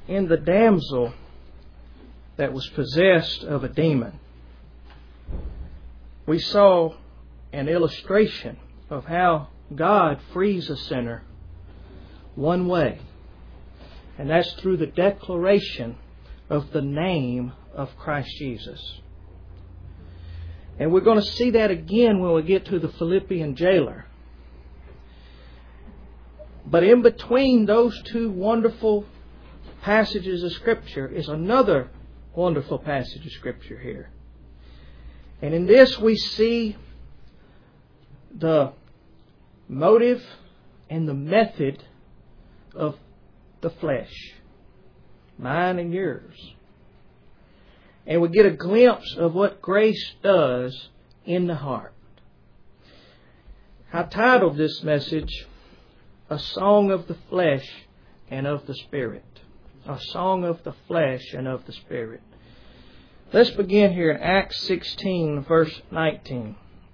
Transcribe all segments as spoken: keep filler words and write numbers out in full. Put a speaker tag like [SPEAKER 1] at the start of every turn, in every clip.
[SPEAKER 1] in the damsel that was possessed of a demon, we saw an illustration of how God frees a sinner one way, and that's through the declaration of the name of Christ Jesus. And we're going to see that again when we get to the Philippian jailer. But in between those two wonderful passages of Scripture is another wonderful passage of Scripture here. And in this we see the motive and the method of the flesh, mine and yours. And we get a glimpse of what grace does in the heart. I titled this message, A Song of the Flesh and of the Spirit. A Song of the Flesh and of the Spirit. Let's begin here in Acts sixteen, verse nineteen.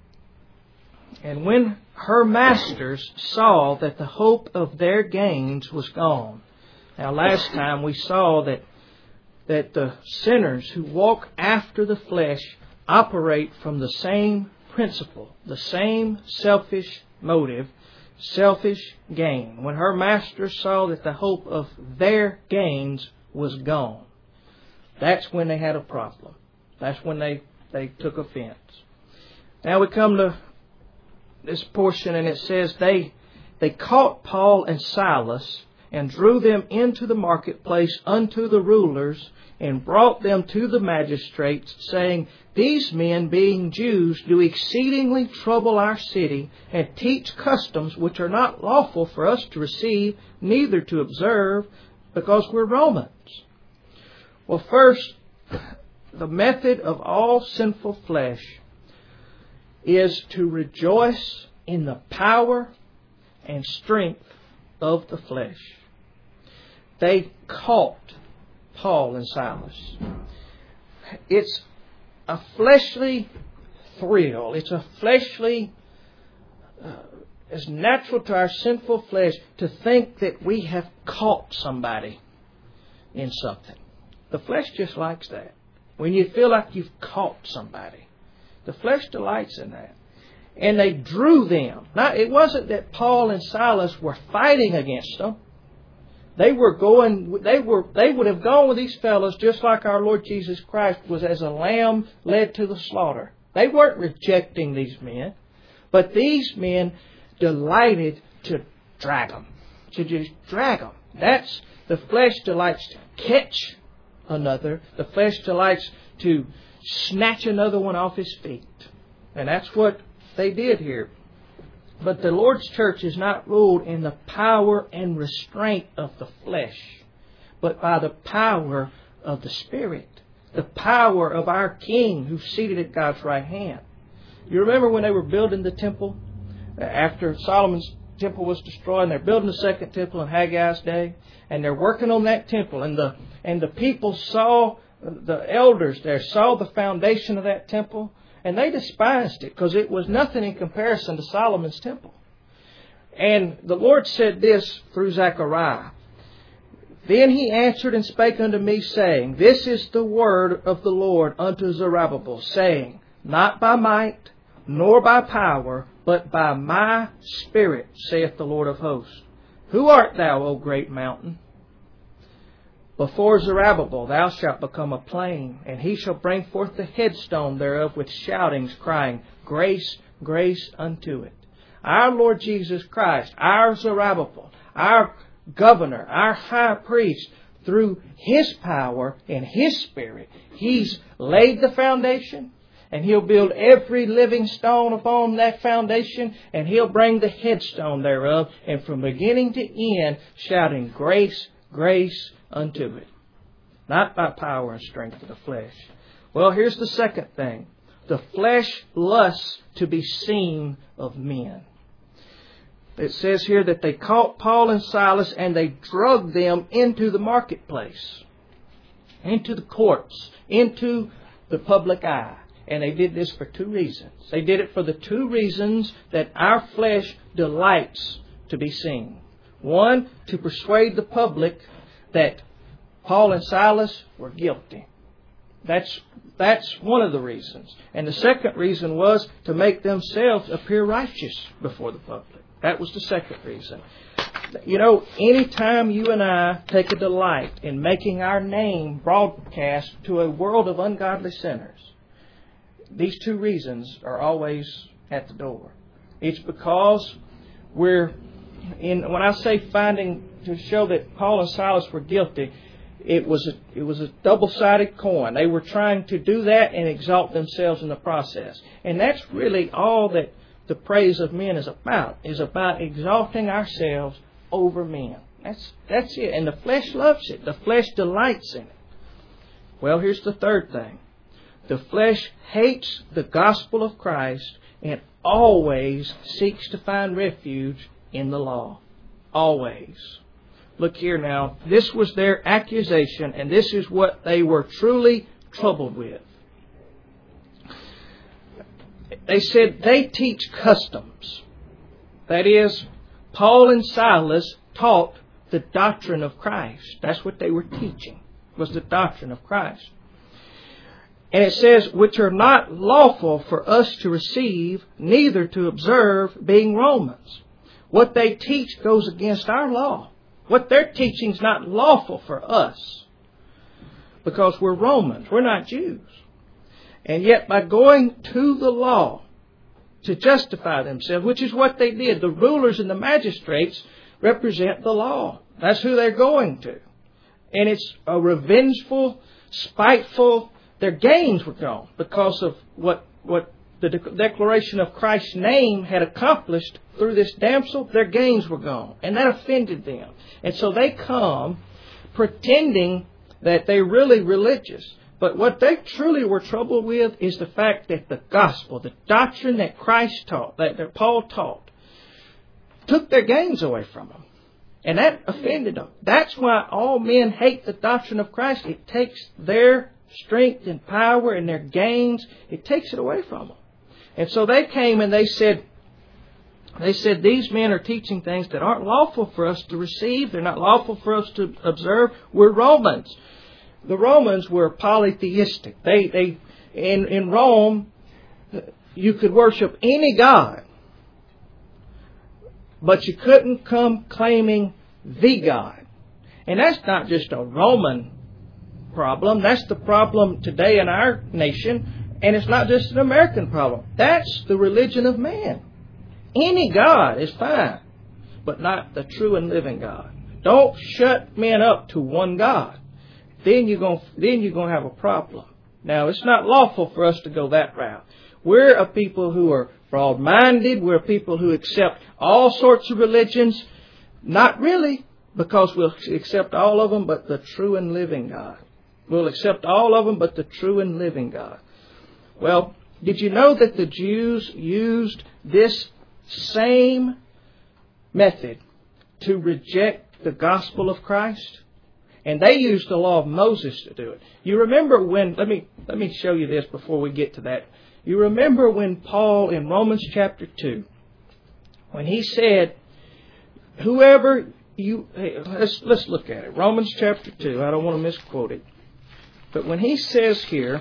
[SPEAKER 1] And when her masters saw that the hope of their gains was gone. Now last time we saw that that the sinners who walk after the flesh operate from the same principle, the same selfish motive, selfish gain. When her masters saw that the hope of their gains was gone, that's when they had a problem. That's when they, they took offense. Now we come to this portion, and it says they they caught Paul and Silas and drew them into the marketplace unto the rulers and brought them to the magistrates, saying, These men, being Jews, do exceedingly trouble our city and teach customs which are not lawful for us to receive, neither to observe, because we're Romans. Well, first, the method of all sinful flesh is to rejoice in the power and strength of the flesh. They caught Paul and Silas. It's a fleshly thrill. It's a fleshly, uh, it's natural to our sinful flesh to think that we have caught somebody in something. The flesh just likes that. When you feel like you've caught somebody, the flesh delights in that. And they drew them. Now, it wasn't that Paul and Silas were fighting against them. They were going, they were, they would have gone with these fellows just like our Lord Jesus Christ was as a lamb led to the slaughter. They weren't rejecting these men, but these men delighted to drag them, to just drag them. That's, the flesh delights to catch another. The flesh delights to snatch another one off his feet. And that's what they did here. But the Lord's church is not ruled in the power and restraint of the flesh, but by the power of the Spirit, the power of our King who's seated at God's right hand. You remember when they were building the temple? After Solomon's temple was destroyed, and they're building the second temple in Haggai's day, and they're working on that temple, and the and the people saw, the elders there saw the foundation of that temple, and they despised it because it was nothing in comparison to Solomon's temple. And the Lord said this through Zechariah. Then he answered and spake unto me, saying, This is the word of the Lord unto Zerubbabel, saying, Not by might, nor by power, but by my Spirit, saith the Lord of hosts. Who art thou, O great mountain? Before Zerubbabel thou shalt become a plain, and he shall bring forth the headstone thereof with shoutings, crying, Grace, grace unto it. Our Lord Jesus Christ, our Zerubbabel, our governor, our high priest, through His power and His Spirit, He's laid the foundation, and He'll build every living stone upon that foundation, and He'll bring the headstone thereof, and from beginning to end, shouting, Grace, grace unto it. Not by power and strength of the flesh. Well, here's the second thing. The flesh lusts to be seen of men. It says here that they caught Paul and Silas and they dragged them into the marketplace, into the courts, into the public eye. And they did this for two reasons. They did it for the two reasons that our flesh delights to be seen. One, to persuade the public that Paul and Silas were guilty. That's, that's one of the reasons. And the second reason was to make themselves appear righteous before the public. That was the second reason. You know, anytime you and I take a delight in making our name broadcast to a world of ungodly sinners, these two reasons are always at the door. It's because we're, in, when I say finding to show that Paul and Silas were guilty, it was a, it was a double-sided coin. They were trying to do that and exalt themselves in the process. And that's really all that the praise of men is about, is about exalting ourselves over men. That's that's it. And the flesh loves it. The flesh delights in it. Well, here's the third thing. The flesh hates the gospel of Christ and always seeks to find refuge in the law. Always. Look here now. This was their accusation, and this is what they were truly troubled with. They said they teach customs. That is, Paul and Silas taught the doctrine of Christ. That's what they were teaching, was the doctrine of Christ. And it says, which are not lawful for us to receive, neither to observe, being Romans. What they teach goes against our law. What they're teaching is not lawful for us, because we're Romans. We're not Jews. And yet by going to the law to justify themselves, which is what they did. The rulers and the magistrates represent the law. That's who they're going to. And it's a revengeful, spiteful, their gains were gone because of what, what the de- declaration of Christ's name had accomplished through this damsel. Their gains were gone. And that offended them. And so they come pretending that they're really religious. But what they truly were troubled with is the fact that the gospel, the doctrine that Christ taught, that, that Paul taught, took their gains away from them. And that offended them. That's why all men hate the doctrine of Christ. It takes their strength and power and their gains. It takes it away from them. And so they came and they said, they said, these men are teaching things that aren't lawful for us to receive. They're not lawful for us to observe. We're Romans. The Romans were polytheistic. They, they, in, in Rome, you could worship any god, but you couldn't come claiming the God. And that's not just a Roman problem. That's the problem today in our nation. And it's not just an American problem. That's the religion of man. Any God is fine, but not the true and living God. Don't shut men up to one God. Then you're going, then you're going to have a problem. Now, it's not lawful for us to go that route. We're a people who are broad-minded. We're a people who accept all sorts of religions. Not really, because we'll accept all of them, but the true and living God. We'll accept all of them, but the true and living God. Well, did you know that the Jews used this same method to reject the gospel of Christ? And they used the law of Moses to do it. You remember when, let me, let me show you this before we get to that. You remember when Paul in Romans chapter two, when he said, whoever you, hey, let's, let's look at it. Romans chapter two, I don't want to misquote it. But when he says here,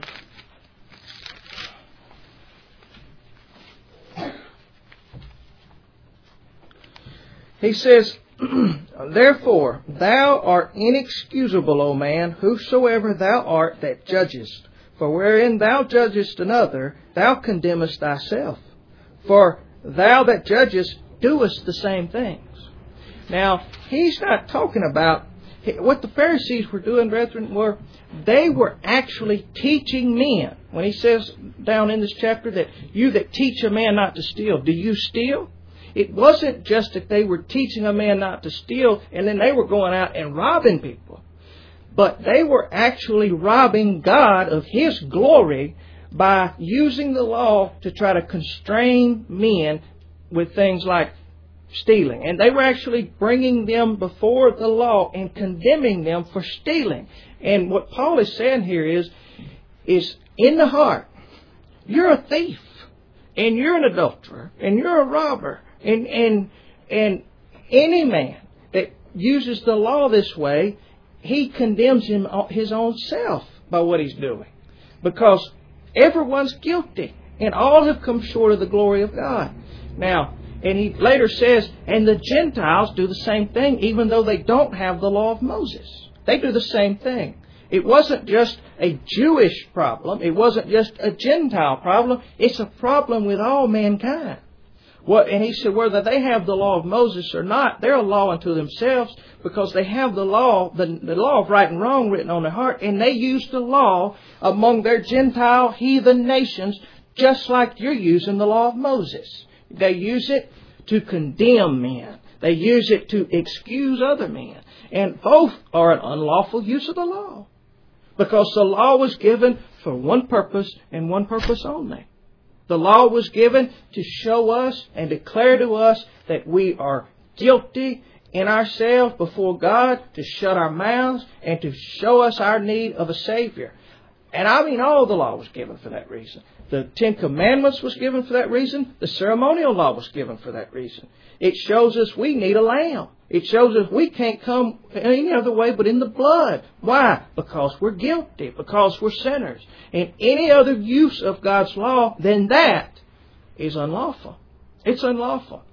[SPEAKER 1] he says, therefore, thou art inexcusable, O man, whosoever thou art that judgest. For wherein thou judgest another, thou condemnest thyself. For thou that judgest doest the same things. Now, he's not talking about what the Pharisees were doing, brethren, were they were actually teaching men. When he says down in this chapter that you that teach a man not to steal, do you steal? It wasn't just that they were teaching a man not to steal and then they were going out and robbing people. But they were actually robbing God of His glory by using the law to try to constrain men with things like stealing. And they were actually bringing them before the law and condemning them for stealing. And what Paul is saying here is, is in the heart, you're a thief, and you're an adulterer, and you're a robber, and and and any man that uses the law this way he condemns him his own self by what he's doing. Because everyone's guilty, and all have come short of the glory of God. Now, and he later says, and the Gentiles do the same thing, even though they don't have the law of Moses. They do the same thing. It wasn't just a Jewish problem. It wasn't just a Gentile problem. It's a problem with all mankind. What, and he said, whether they have the law of Moses or not, they're a law unto themselves, because they have the law, the, the law of right and wrong written on their heart, and they use the law among their Gentile heathen nations, just like you're using the law of Moses. They use it to condemn men. They use it to excuse other men. And both are an unlawful use of the law. Because the law was given for one purpose and one purpose only. The law was given to show us and declare to us that we are guilty in ourselves before God, to shut our mouths and to show us our need of a Savior. And I mean all the law was given for that reason. The Ten Commandments was given for that reason. The ceremonial law was given for that reason. It shows us we need a lamb. It shows us we can't come any other way but in the blood. Why? Because we're guilty. Because we're sinners. And any other use of God's law than that is unlawful. It's unlawful.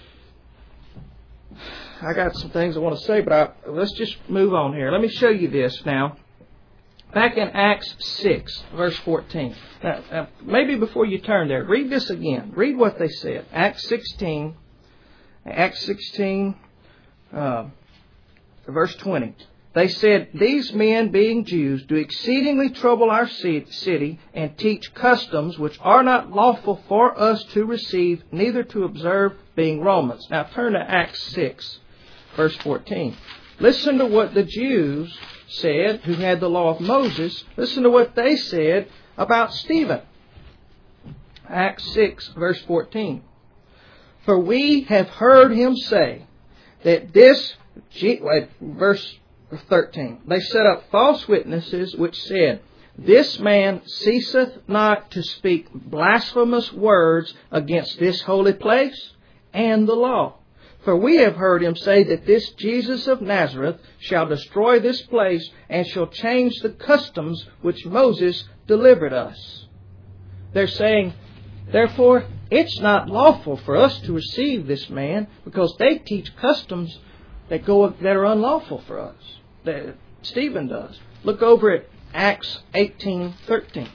[SPEAKER 1] I got some things I want to say, but I, let's just move on here. Let me show you this now. Back in Acts six, verse fourteen. Now, now, maybe before you turn there, read this again. Read what they said. Acts sixteen, Acts sixteen, uh, verse twenty. They said, these men, being Jews, do exceedingly trouble our city and teach customs which are not lawful for us to receive, neither to observe, being Romans. Now turn to Acts six, verse fourteen. Listen to what the Jews said, who had the law of Moses. Listen to what they said about Stephen. Acts six, verse fourteen. For we have heard him say that this, verse thirteen, they set up false witnesses which said, this man ceaseth not to speak blasphemous words against this holy place and the law. For we have heard him say that this Jesus of Nazareth shall destroy this place and shall change the customs which Moses delivered us. They're saying, therefore, it's not lawful for us to receive this man because they teach customs that go that are unlawful for us. That Stephen does. Look over at Acts eighteen thirteen.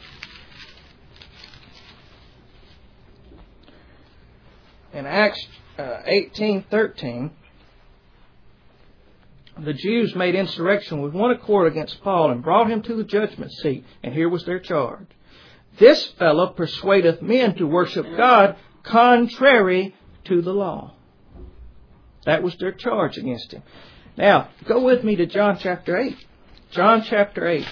[SPEAKER 1] In Acts uh, eighteen thirteen, the Jews made insurrection with one accord against Paul and brought him to the judgment seat. And here was their charge. This fellow persuadeth men to worship God contrary to the law. That was their charge against him. Now, go with me to John chapter eight. John chapter eight.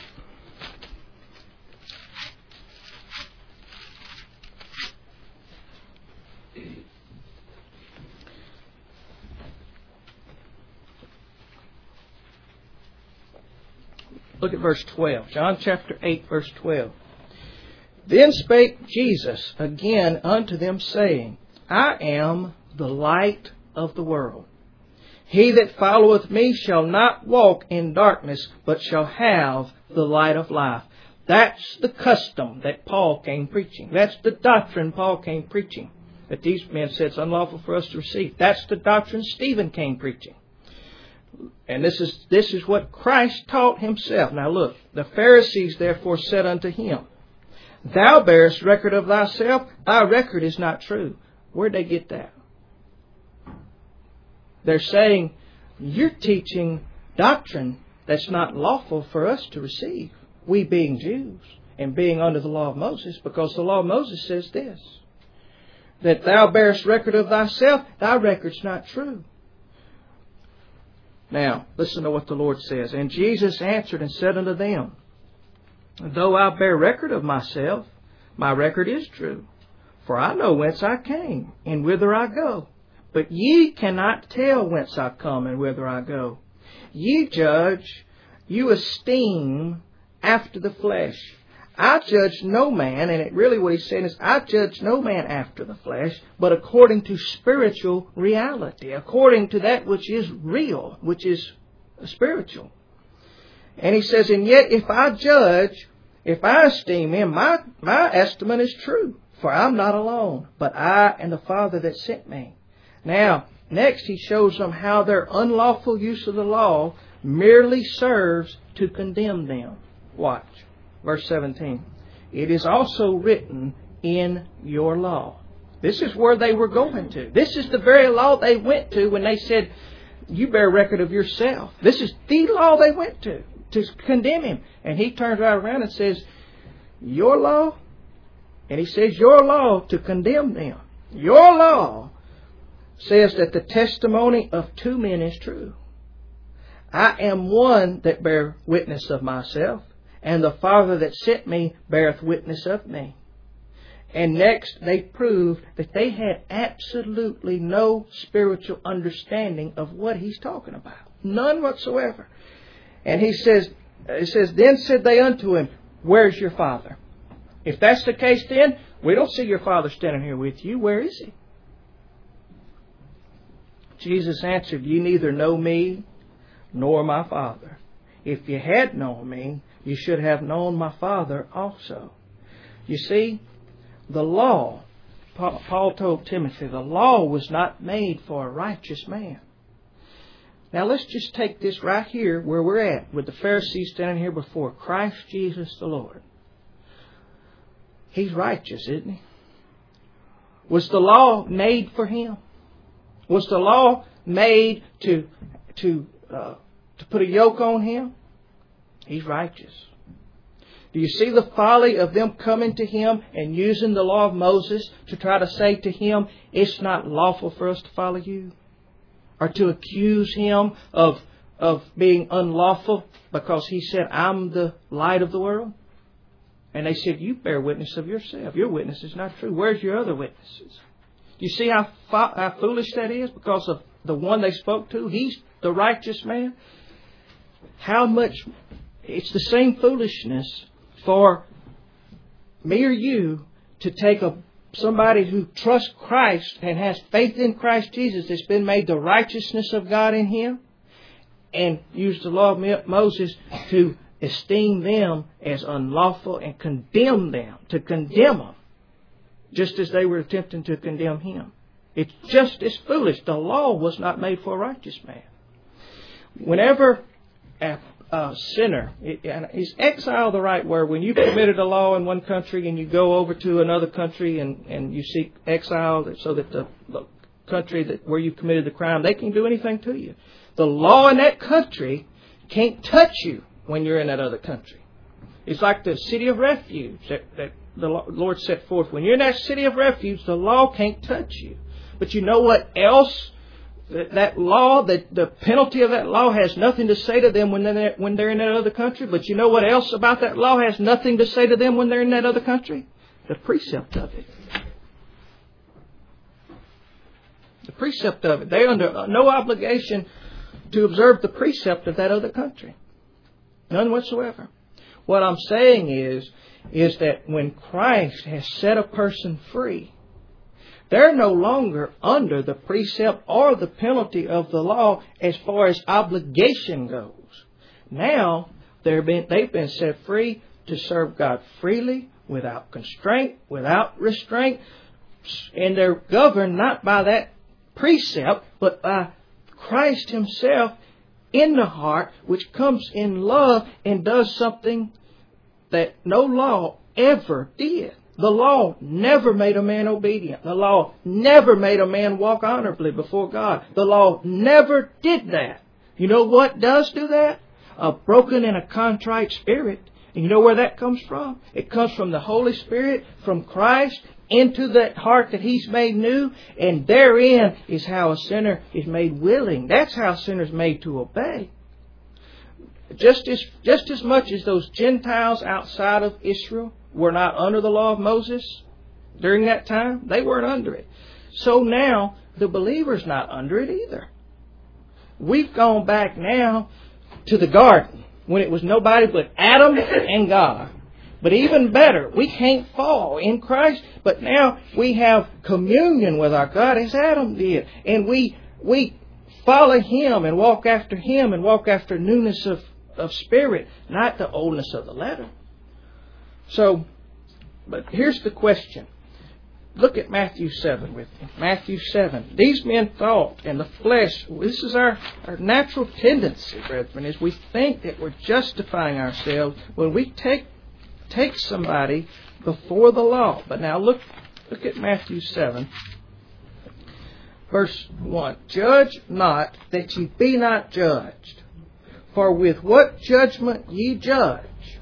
[SPEAKER 1] Look at verse twelve. John chapter eight, verse twelve. Then spake Jesus again unto them, saying, I am the light of the world. He that followeth me shall not walk in darkness, but shall have the light of life. That's the custom that Paul came preaching. That's the doctrine Paul came preaching, that these men said it's unlawful for us to receive. That's the doctrine Stephen came preaching. And this is this is what Christ taught himself. Now look, the Pharisees therefore said unto him, Thou bearest record of thyself, thy record is not true. Where'd they get that? They're saying, you're teaching doctrine that's not lawful for us to receive, we being Jews and being under the law of Moses, because the law of Moses says this, that thou bearest record of thyself, thy record's not true. Now, listen to what the Lord says. And Jesus answered and said unto them, Though I bear record of myself, my record is true. For I know whence I came, and whither I go. But ye cannot tell whence I come and whither I go. Ye judge, you esteem after the flesh. I judge no man, and it really what he's saying is, I judge no man after the flesh, but according to spiritual reality, according to that which is real, which is spiritual. And he says, and yet if I judge, if I esteem him, my, my estimate is true. For I'm not alone, but I and the Father that sent me. Now, next he shows them how their unlawful use of the law merely serves to condemn them. Watch. Verse seventeen. It is also written in your law. This is where they were going to. This is the very law they went to when they said, you bear record of yourself. This is the law they went to, to condemn him. And he turns right around and says, your law? And he says, your law to condemn them. Your law says that the testimony of two men is true. I am one that bear witness of myself, and the Father that sent me beareth witness of me. And next they proved that they had absolutely no spiritual understanding of what he's talking about. None whatsoever. And he says, it says, then said they unto him, where's your Father? If that's the case, then we don't see your Father standing here with you. Where is he? Jesus answered, you neither know me nor my Father. If you had known me, you should have known my Father also. You see, the law, Paul told Timothy, the law was not made for a righteous man. Now let's just take this right here where we're at, with the Pharisees standing here before Christ Jesus the Lord. He's righteous, isn't he? Was the law made for him? Was the law made to to uh, to put a yoke on him? He's righteous. Do you see the folly of them coming to him and using the law of Moses to try to say to him, it's not lawful for us to follow you? Or to accuse him of, of being unlawful because he said, I'm the light of the world? And they said, you bear witness of yourself. Your witness is not true. Where's your other witnesses? Do you see how, fo- how foolish that is? Because of the one they spoke to. He's the righteous man. How much... It's the same foolishness for me or you to take a somebody who trusts Christ and has faith in Christ Jesus that's been made the righteousness of God in him, and use the law of Moses to esteem them as unlawful and condemn them, to condemn them, just as they were attempting to condemn him. It's just as foolish. The law was not made for a righteous man. Whenever a Uh, sinner. It, and is exile the right word? When you committed a law in one country and you go over to another country and, and you seek exile so that the, the country that where you committed the crime, they can do anything to you. The law in that country can't touch you when you're in that other country. It's like the city of refuge that, that the Lord set forth. When you're in that city of refuge, the law can't touch you. But you know what else? That law, that the penalty of that law has nothing to say to them when they're, when they're in that other country. But you know what else about that law has nothing to say to them when they're in that other country? The precept of it. The precept of it. They're under no obligation to observe the precept of that other country. None whatsoever. What I'm saying is, is that when Christ has set a person free, they're no longer under the precept or the penalty of the law as far as obligation goes. Now, they're been, they've been set free to serve God freely, without constraint, without restraint. And they're governed not by that precept, but by Christ Himself in the heart, which comes in love and does something that no law ever did. The law never made a man obedient. The law never made a man walk honorably before God. The law never did that. You know what does do that? A broken and a contrite spirit. And you know where that comes from? It comes from the Holy Spirit, from Christ, into that heart that He's made new. And therein is how a sinner is made willing. That's how a sinner is made to obey. Just as, just as much as those Gentiles outside of Israel were not under the law of Moses during that time, they weren't under it. So now the believer's not under it either. We've gone back now to the garden when it was nobody but Adam and God. But even better, we can't fall in Christ, but now we have communion with our God as Adam did. And we we follow Him and walk after Him and walk after newness of of spirit, not the oldness of the letter. So, but here's the question. Look at Matthew seven with me. Matthew seven. These men thought in the flesh, this is our, our natural tendency, brethren, is we think that we're justifying ourselves when we take take somebody before the law. But now look look at Matthew seven, verse one. Judge not that ye be not judged. For with what judgment ye judge,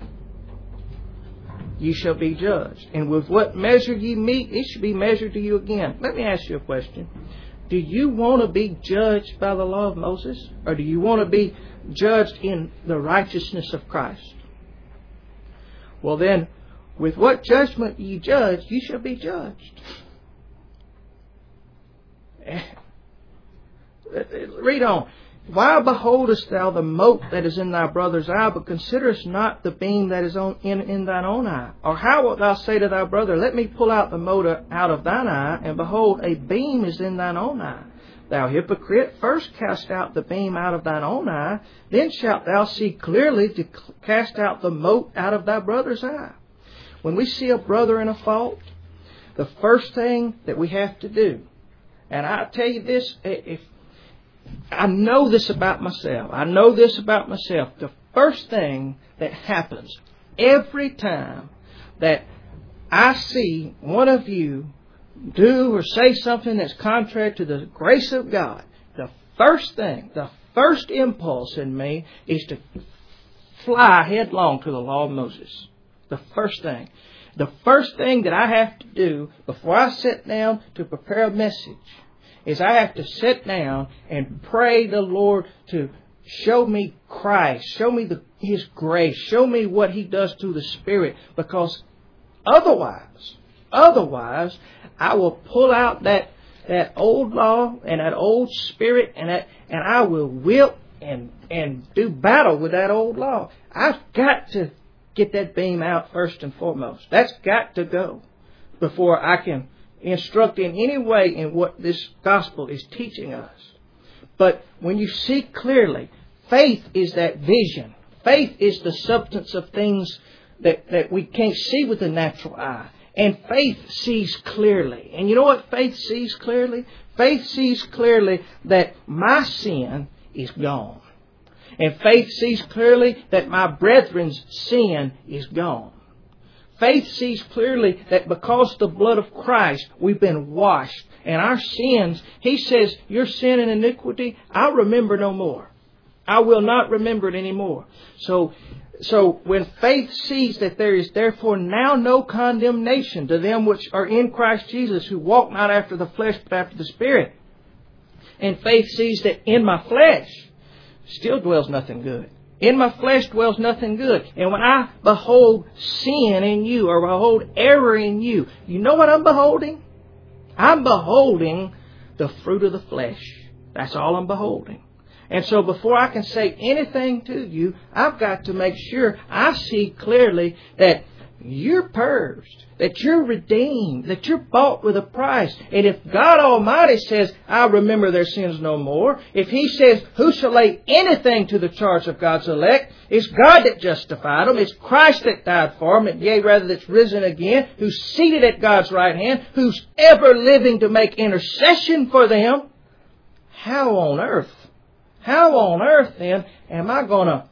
[SPEAKER 1] ye shall be judged. And with what measure ye meet, it shall be measured to you again. Let me ask you a question. Do you want to be judged by the law of Moses? Or do you want to be judged in the righteousness of Christ? Well then, with what judgment ye judge, ye shall be judged. Read on. Why beholdest thou the mote that is in thy brother's eye, but considerest not the beam that is on, in, in thine own eye? Or how wilt thou say to thy brother, let me pull out the mote out of thine eye, and behold, a beam is in thine own eye? Thou hypocrite, first cast out the beam out of thine own eye, then shalt thou see clearly to cast out the mote out of thy brother's eye. When we see a brother in a fault, the first thing that we have to do, and I tell you this, if I know this about myself. I know this about myself. The first thing that happens every time that I see one of you do or say something that's contrary to the grace of God, the first thing, the first impulse in me is to fly headlong to the law of Moses. The first thing. The first thing that I have to do before I sit down to prepare a message is I have to sit down and pray the Lord to show me Christ, show me the, His grace, show me what He does through the Spirit, because otherwise, otherwise, I will pull out that that old law and that old spirit and that, and I will whip and and do battle with that old law. I've got to get that beam out first and foremost. That's got to go before I can instruct in any way in what this gospel is teaching us. But when you see clearly, faith is that vision. Faith is the substance of things that, that we can't see with the natural eye. And faith sees clearly. And you know what faith sees clearly? Faith sees clearly that my sin is gone. And faith sees clearly that my brethren's sin is gone. Faith sees clearly that because of the blood of Christ, we've been washed. And our sins, He says, your sin and iniquity, I'll remember no more. I will not remember it anymore. So, so when faith sees that there is therefore now no condemnation to them which are in Christ Jesus, who walk not after the flesh but after the Spirit. And faith sees that in my flesh still dwells nothing good. In my flesh dwells nothing good. And when I behold sin in you, or behold error in you, you know what I'm beholding? I'm beholding the fruit of the flesh. That's all I'm beholding. And so before I can say anything to you, I've got to make sure I see clearly that you're purged, that you're redeemed, that you're bought with a price. And if God Almighty says, I'll remember their sins no more, if He says, who shall lay anything to the charge of God's elect? It's God that justified them. It's Christ that died for them, and yea, rather that's risen again, who's seated at God's right hand, who's ever living to make intercession for them. How on earth, how on earth then am I going to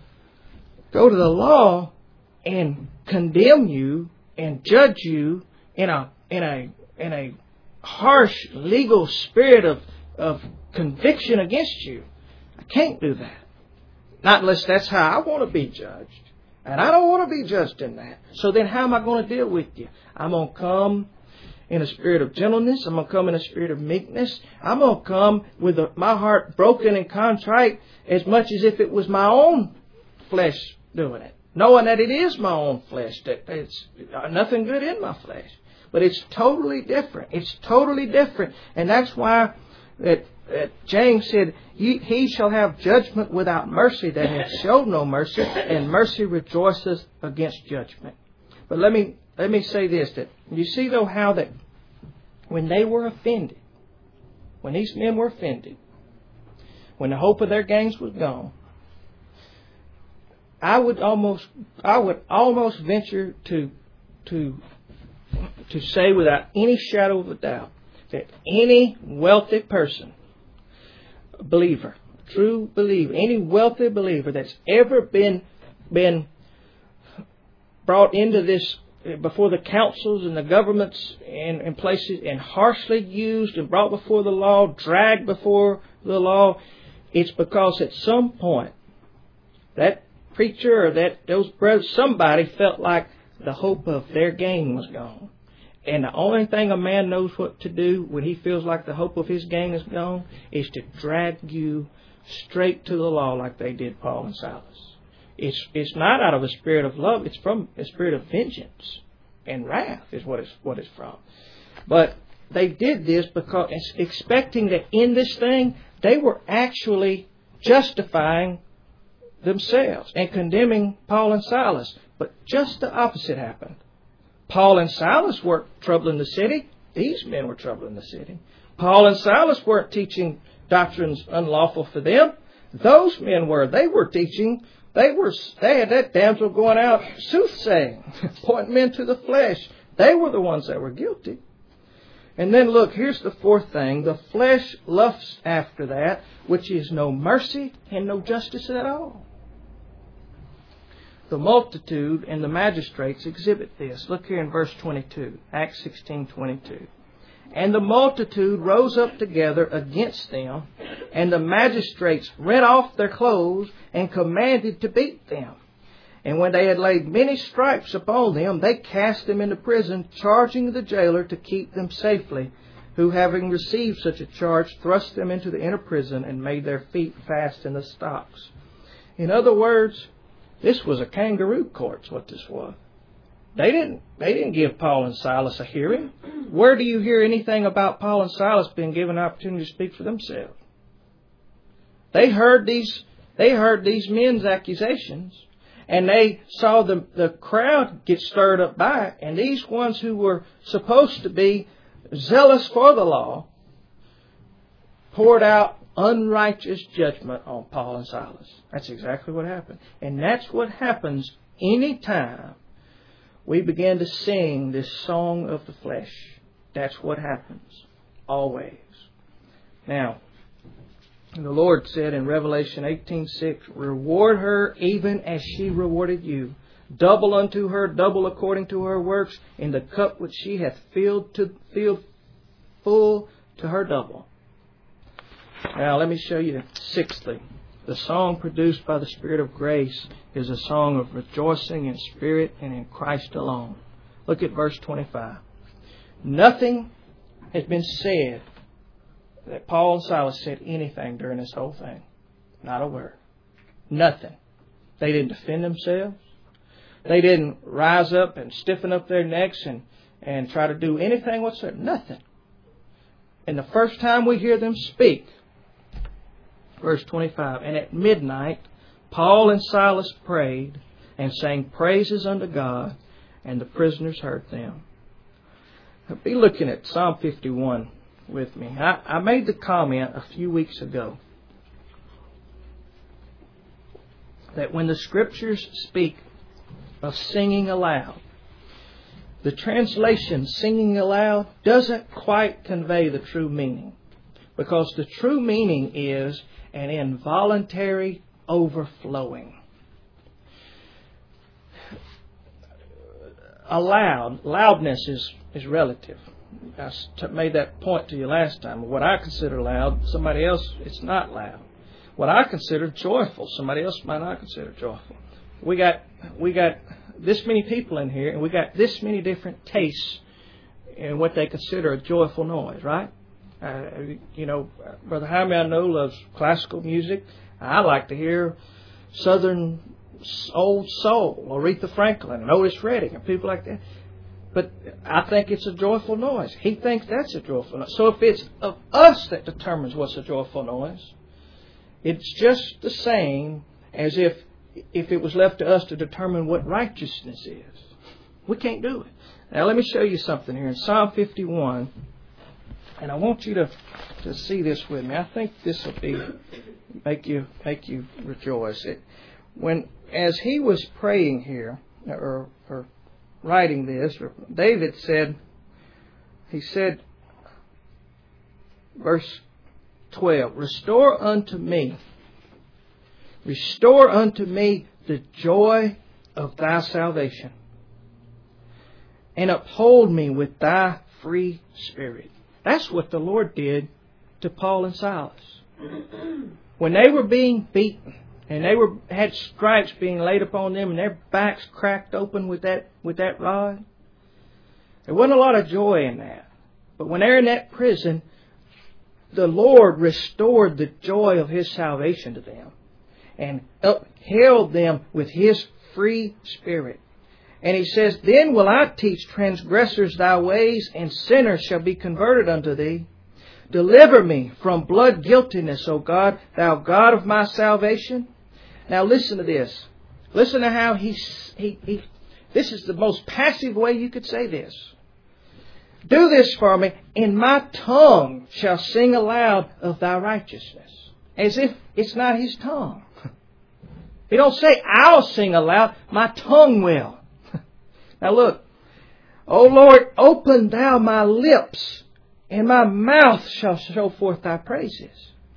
[SPEAKER 1] go to the law and condemn you and judge you in a in a in a harsh legal spirit of of conviction against you? I can't do that. Not unless that's how I want to be judged. And I don't want to be judged in that. So then how am I going to deal with you? I'm going to come in a spirit of gentleness. I'm going to come in a spirit of meekness. I'm going to come with a, my heart broken and contrite, as much as if it was my own flesh doing it. Knowing that it is my own flesh, that it's nothing good in my flesh. But it's totally different. It's totally different. And that's why that, that James said, He shall have judgment without mercy that hath showed no mercy, and mercy rejoiceth against judgment. But let me let me say this, that you see though how that when they were offended, when these men were offended, when the hope of their gains was gone, I would almost, I would almost venture to, to, to say without any shadow of a doubt that any wealthy person, believer, true believer, any wealthy believer that's ever been, been brought into this before the councils and the governments and, and places and harshly used and brought before the law, dragged before the law, it's because at some point that preacher or that those brothers, somebody felt like the hope of their gain was gone. And the only thing a man knows what to do when he feels like the hope of his gain is gone is to drag you straight to the law like they did Paul and Silas. It's it's not out of a spirit of love. It's from a spirit of vengeance and wrath is what it's what it's from. But they did this because expecting that in this thing they were actually justifying themselves and condemning Paul and Silas. But just the opposite happened. Paul and Silas weren't troubling the city. These men were troubling the city. Paul and Silas weren't teaching doctrines unlawful for them. Those men were. They were teaching. They were. They had that damsel going out soothsaying, pointing men to the flesh. They were the ones that were guilty. And then look, here's the fourth thing. The flesh lusts after that, which is no mercy and no justice at all. The multitude and the magistrates exhibit this. Look here in verse twenty-two, Acts sixteen twenty-two. And the multitude rose up together against them, and the magistrates rent off their clothes and commanded to beat them. And when they had laid many stripes upon them, they cast them into prison, charging the jailer to keep them safely, who, having received such a charge, thrust them into the inner prison and made their feet fast in the stocks. In other words, this was a kangaroo court, what this was. They didn't, they didn't give Paul and Silas a hearing. Where do you hear anything about Paul and Silas being given an opportunity to speak for themselves? They heard these, they heard these men's accusations, and they saw the, the crowd get stirred up by it, and these ones who were supposed to be zealous for the law poured out unrighteous judgment on Paul and Silas. That's exactly what happened. And that's what happens any time we begin to sing this song of the flesh. That's what happens. Always. Now, the Lord said in Revelation eighteen six, reward her even as she rewarded you. Double unto her, double according to her works, in the cup which she hath filled to filled full to her double. Now let me show you. Sixthly, the song produced by the Spirit of grace is a song of rejoicing in spirit and in Christ alone. Look at verse twenty-five. Nothing has been said that Paul and Silas said anything during this whole thing. Not a word. Nothing. They didn't defend themselves. They didn't rise up and stiffen up their necks and, and try to do anything whatsoever. Nothing. And the first time we hear them speak, verse twenty-five, and at midnight Paul and Silas prayed and sang praises unto God, and the prisoners heard them. Now be looking at Psalm fifty-one with me. I, I made the comment a few weeks ago that when the Scriptures speak of singing aloud, the translation singing aloud doesn't quite convey the true meaning. Because the true meaning is an involuntary overflowing. Aloud, loudness is, is relative. I made that point to you last time. What I consider loud, somebody else, it's not loud. What I consider joyful, somebody else might not consider joyful. We got we got this many people in here, and we got this many different tastes in what they consider a joyful noise, right? Uh, you know, Brother Jaime, I know, loves classical music. I like to hear Southern old soul, Aretha Franklin, and Otis Redding, and people like that. But I think it's a joyful noise. He thinks that's a joyful noise. So if it's of us that determines what's a joyful noise, it's just the same as if if it was left to us to determine what righteousness is. We can't do it. Now let me show you something here in Psalm fifty-one. And I want you to, to see this with me. I think this will be make you make you rejoice. It, when as he was praying here, or, or writing this, David said, he said, verse twelve, restore unto me, restore unto me the joy of thy salvation, and uphold me with thy free spirit. That's what the Lord did to Paul and Silas. When they were being beaten, and they were had stripes being laid upon them, and their backs cracked open with that with that rod, there wasn't a lot of joy in that. But when they're in that prison, the Lord restored the joy of His salvation to them, and upheld them with His free spirit. And He says, then will I teach transgressors thy ways, and sinners shall be converted unto thee. Deliver me from blood guiltiness, O God, thou God of my salvation. Now listen to this. Listen to how he, he, he, this is the most passive way you could say this. Do this for me, and my tongue shall sing aloud of thy righteousness. As if it's not his tongue. He don't say, I'll sing aloud, my tongue will. Now look, O Lord, open thou my lips, and my mouth shall show forth thy praises.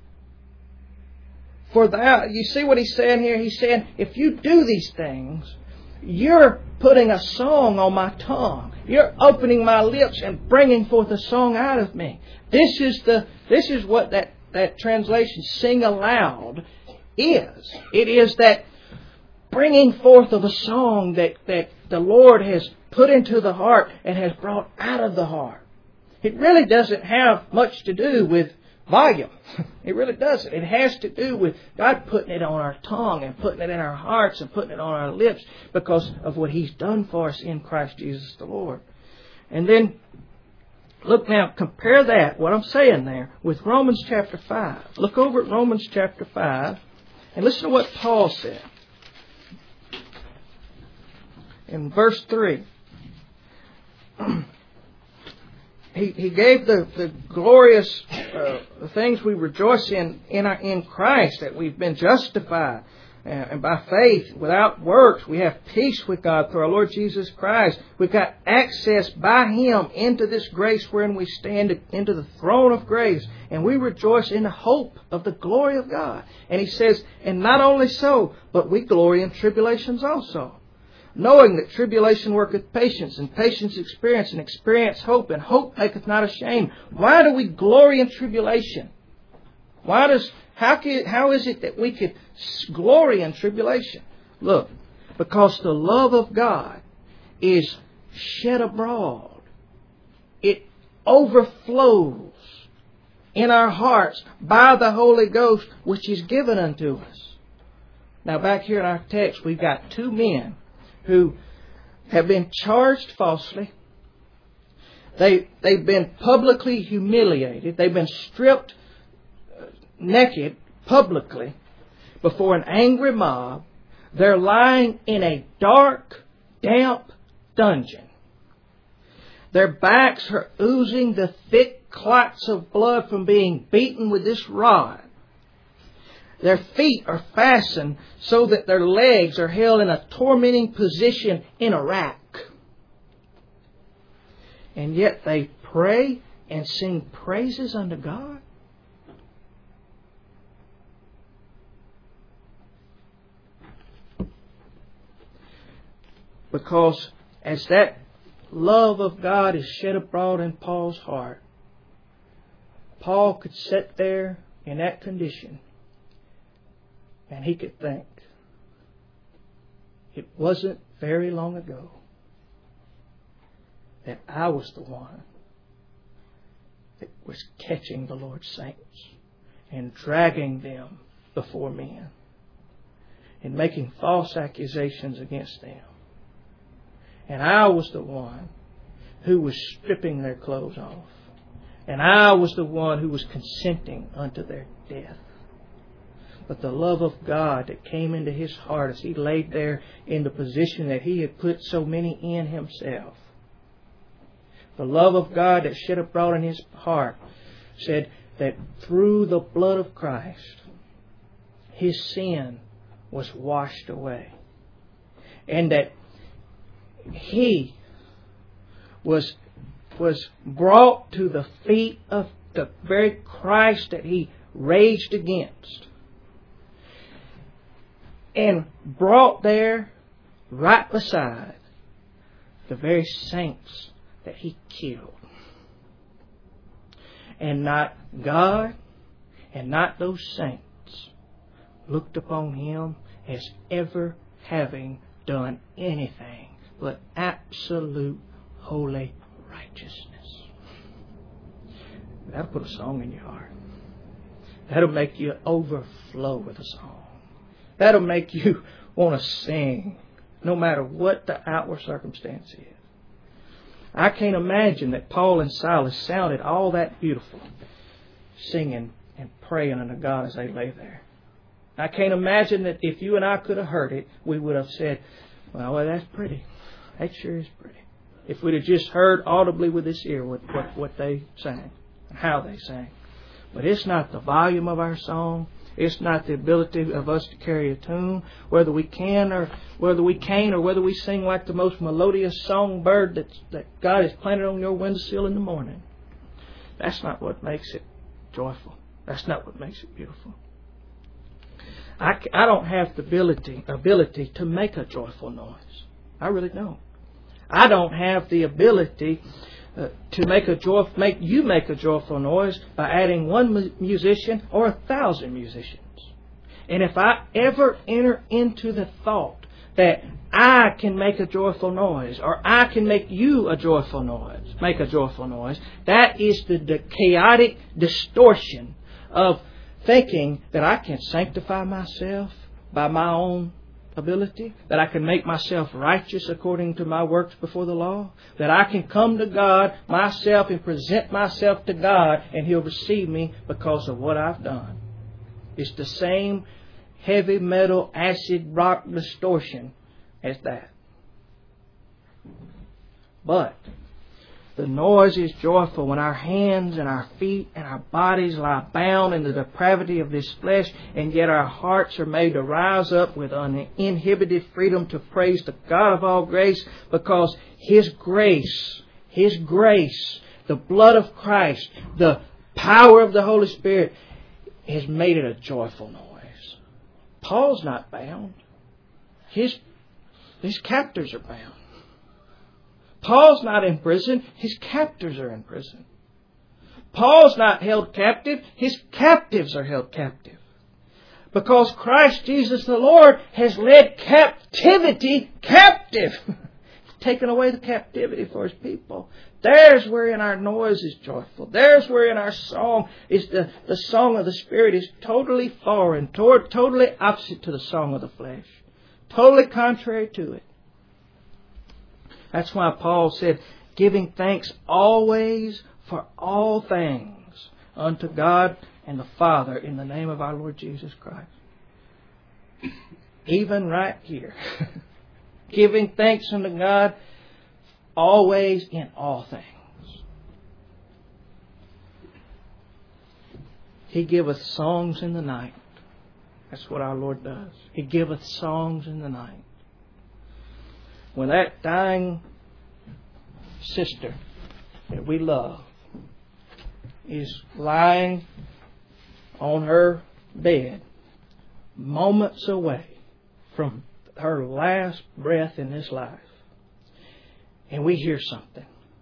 [SPEAKER 1] For thou, you see what he's saying here? He's saying, if you do these things, you're putting a song on my tongue. You're opening my lips and bringing forth a song out of me. This is the, this is what that, that translation, sing aloud, is. It is that bringing forth of a song that, that the Lord has put into the heart and has brought out of the heart. It really doesn't have much to do with volume. It really doesn't. It has to do with God putting it on our tongue and putting it in our hearts and putting it on our lips because of what He's done for us in Christ Jesus the Lord. And then, look now, compare that, what I'm saying there, with Romans chapter five. Look over at Romans chapter five and listen to what Paul said. In verse three, he, he gave the, the glorious uh, the things we rejoice in in, our, in Christ, that we've been justified. Uh, and by faith, without works, we have peace with God through our Lord Jesus Christ. We've got access by Him into this grace wherein we stand, into the throne of grace. And we rejoice in the hope of the glory of God. And he says, and not only so, but we glory in tribulations also. Knowing that tribulation worketh patience, and patience experience, and experience hope, and hope maketh not ashamed. Why do we glory in tribulation? Why does how can how is it that we could glory in tribulation? Look, because the love of God is shed abroad. It overflows in our hearts by the Holy Ghost, which is given unto us. Now, back here in our text, we've got two men who have been charged falsely. They, they've been publicly humiliated. They've been stripped naked publicly before an angry mob. They're lying in a dark, damp dungeon. Their backs are oozing the thick clots of blood from being beaten with this rod. Their feet are fastened so that their legs are held in a tormenting position in a rack. And yet they pray and sing praises unto God. Because as that love of God is shed abroad in Paul's heart, Paul could sit there in that condition and he could think, it wasn't very long ago that I was the one that was catching the Lord's saints and dragging them before men and making false accusations against them. And I was the one who was stripping their clothes off. And I was the one who was consenting unto their death. But the love of God that came into his heart as he laid there in the position that he had put so many in himself. The love of God that shed abroad in his heart said that through the blood of Christ, his sin was washed away. And that He was, was brought to the feet of the very Christ that He raged against. And brought there right beside the very saints that He killed. And not God and not those saints looked upon Him as ever having done anything but absolute holy righteousness. That'll put a song in your heart. That'll make you overflow with a song. That'll make you want to sing no matter what the outward circumstance is. I can't imagine that Paul and Silas sounded all that beautiful singing and praying unto God as they lay there. I can't imagine that if you and I could have heard it, we would have said, well, well that's pretty. That sure is pretty. If we'd have just heard audibly with this ear what, what, what they sang, how they sang. But it's not the volume of our song. It's not the ability of us to carry a tune, whether we can or whether we can or whether we sing like the most melodious songbird that that God has planted on your windowsill in the morning. That's not what makes it joyful. That's not what makes it beautiful. I, I don't have the ability ability to make a joyful noise. I really don't. I don't have the ability Uh, to make a joy, make you make a joyful noise by adding one mu- musician or a thousand musicians. And if I ever enter into the thought that I can make a joyful noise, or I can make you a joyful noise, make a joyful noise, that is the, the chaotic distortion of thinking that I can sanctify myself by my own ability, that I can make myself righteous according to my works before the law, that I can come to God myself and present myself to God and He'll receive me because of what I've done. It's the same heavy metal acid rock distortion as that. But the noise is joyful when our hands and our feet and our bodies lie bound in the depravity of this flesh, and yet our hearts are made to rise up with uninhibited freedom to praise the God of all grace, because His grace, His grace, the blood of Christ, the power of the Holy Spirit has made it a joyful noise. Paul's not bound. His, his captors are bound. Paul's not in prison. His captors are in prison. Paul's not held captive. His captives are held captive. Because Christ Jesus the Lord has led captivity captive. Taken away the captivity for His people. There's wherein our noise is joyful. There's wherein our song is the, the song of the Spirit is totally foreign, toward, totally opposite to the song of the flesh. Totally contrary to it. That's why Paul said, giving thanks always for all things unto God and the Father in the name of our Lord Jesus Christ. Even right here. Giving thanks unto God always in all things. He giveth songs in the night. That's what our Lord does. He giveth songs in the night. When that dying sister that we love is lying on her bed, moments away from her last breath in this life, and we hear something,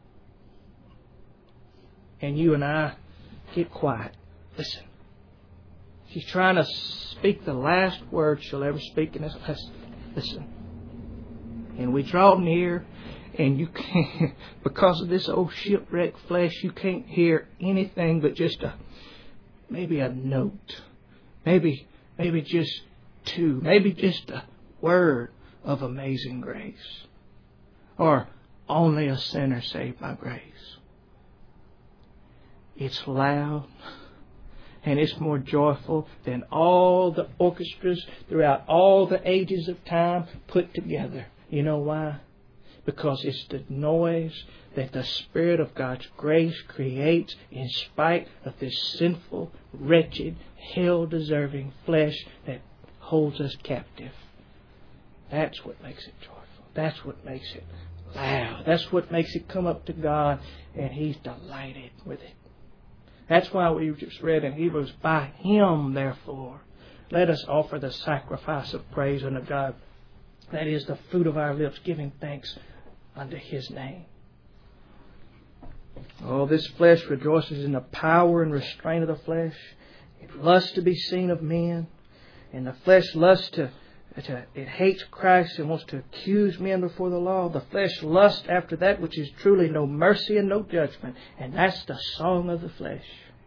[SPEAKER 1] and you and I get quiet. Listen. She's trying to speak the last word she'll ever speak in this life. Listen. And we draw near, and you can't, because of this old shipwrecked flesh, you can't hear anything but just a, maybe a note. Maybe, maybe just two. Maybe just a word of amazing grace. Or only a sinner saved by grace. It's loud. And it's more joyful than all the orchestras throughout all the ages of time put together. You know why? Because it's the noise that the Spirit of God's grace creates in spite of this sinful, wretched, hell-deserving flesh that holds us captive. That's what makes it joyful. That's what makes it loud. That's what makes it come up to God, and He's delighted with it. That's why we just read in Hebrews, by Him, therefore, let us offer the sacrifice of praise unto God. That is the fruit of our lips, giving thanks unto His name. Oh, this flesh rejoices in the power and restraint of the flesh. It lusts to be seen of men. And the flesh lusts to, to, it hates Christ and wants to accuse men before the law. The flesh lusts after that which is truly no mercy and no judgment. And that's the song of the flesh.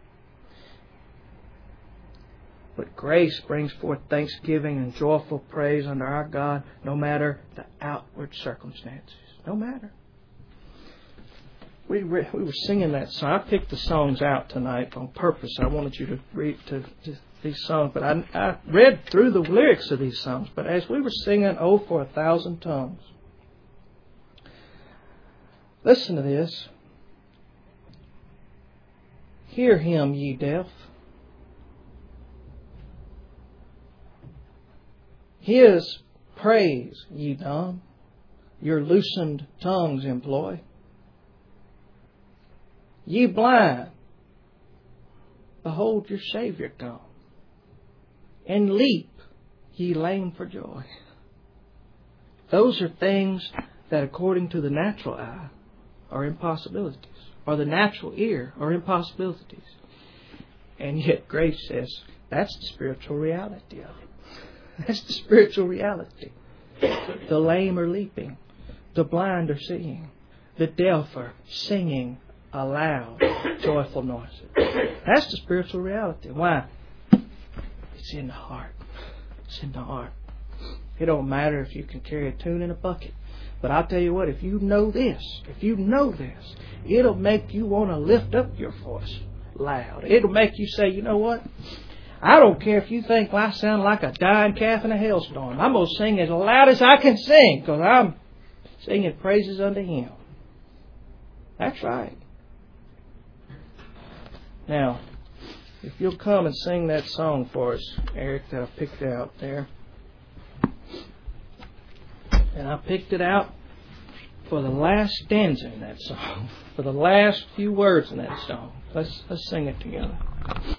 [SPEAKER 1] But grace brings forth thanksgiving and joyful praise unto our God, no matter the outward circumstances. No matter. We re- we were singing that song. I picked the songs out tonight on purpose. I wanted you to read to, to these songs, but I, I read through the lyrics of these songs. But as we were singing, "Oh, for a Thousand Tongues," listen to this. Hear Him, ye deaf. His praise, ye dumb. Your loosened tongues employ. Ye blind, behold your Savior come. And leap, ye lame for joy. Those are things that according to the natural eye are impossibilities, or the natural ear are impossibilities. And yet grace says that's the spiritual reality of it. That's the spiritual reality. The lame are leaping. The blind are seeing. The deaf are singing a loud, joyful noise. That's the spiritual reality. Why? It's in the heart. It's in the heart. It don't matter if you can carry a tune in a bucket. But I'll tell you what, if you know this, if you know this, it'll make you want to lift up your voice loud. It'll make you say, you know what? I don't care if you think I sound like a dying calf in a hailstorm. I'm going to sing as loud as I can sing because I'm singing praises unto Him. That's right. Now, if you'll come and sing that song for us, Eric, that I picked out there. And I picked it out for the last stanza in that song, for the last few words in that song. Let's let's sing it together.